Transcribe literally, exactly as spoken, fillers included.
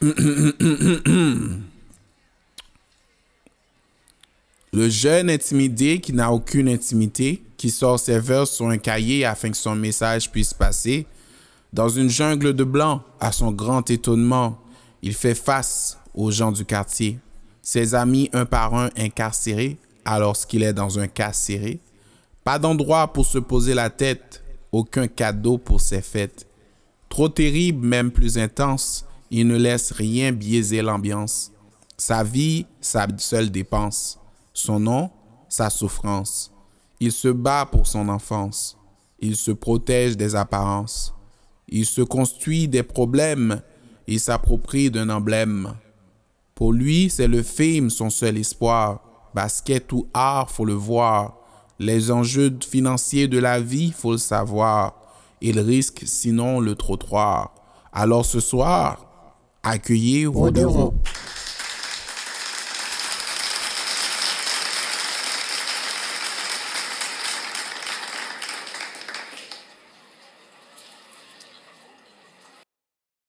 Le jeune intimidé qui n'a aucune intimité, qui sort ses vers sur un cahier afin que son message puisse passer. Dans une jungle de blanc, à son grand étonnement, il fait face aux gens du quartier. Ses amis un par un incarcérés, alors qu'il est dans un cas serré. Pas d'endroit pour se poser la tête, aucun cadeau pour ses fêtes. Trop terrible, même plus intense, il ne laisse rien biaiser l'ambiance. Sa vie, sa seule dépense. Son nom, sa souffrance. Il se bat pour son enfance. Il se protège des apparences. Il se construit des problèmes. Il s'approprie d'un emblème. Pour lui, c'est le fame son seul espoir. Basket ou art, faut le voir. Les enjeux financiers de la vie, faut le savoir. Il risque sinon le trottoir. Alors ce soir, accueillez Rodero.